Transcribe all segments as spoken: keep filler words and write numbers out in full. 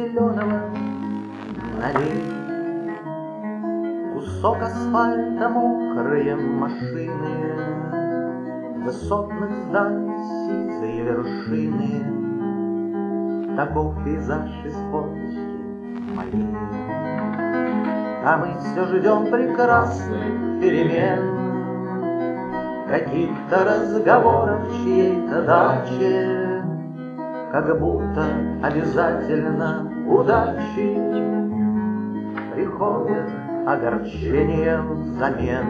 зеленого налей. Кусок асфальта, мокрые машины, высотных зданий сизые вершины. Таков пейзаж из фоточки моей. А мы все ждем прекрасных перемен, каких-то разговоров в чьей-то даче, как будто обязательно удачи приходят огорчением взамен.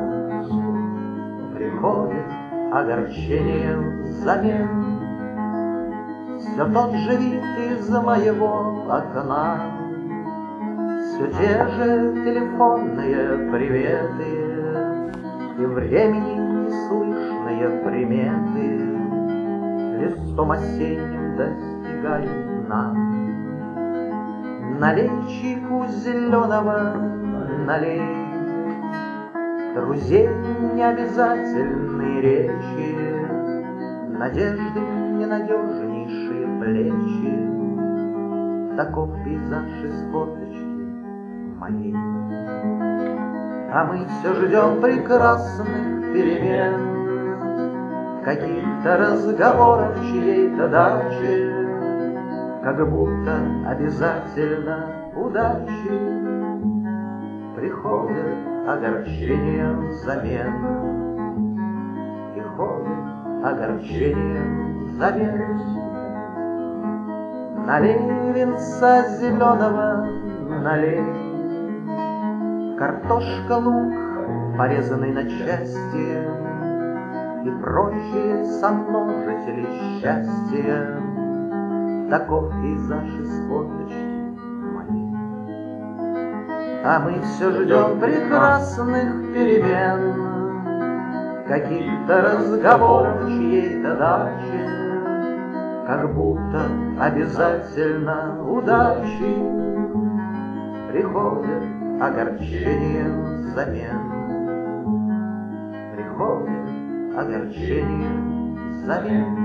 Приходит огорчением взамен. Все тот же вид из моего окна, все те же телефонные приветы и времени неслышные приметы листом осенним достигают дна. Налей чайку зеленого, налей друзей необязательные речи, надежды ненадежнейшие плечи. Таков пейзаж из фоточки моей. А мы все ждем прекрасных перемен, каких-то разговоров в чьей-то даче, как будто обязательно удачи приходят огорчением взамен. Приходят огорчением взамен. Налей венца зеленого, налей. Картошка, лук, порезанный на части, и прочие сомножители счастья. Таков пейзаж из фоточки моей. А мы все ждем прекрасных перемен, каких-то разговоров в чьей-то даче, как будто обязательно удачи приходят огорчением взамен. Приходит огорчением взамен.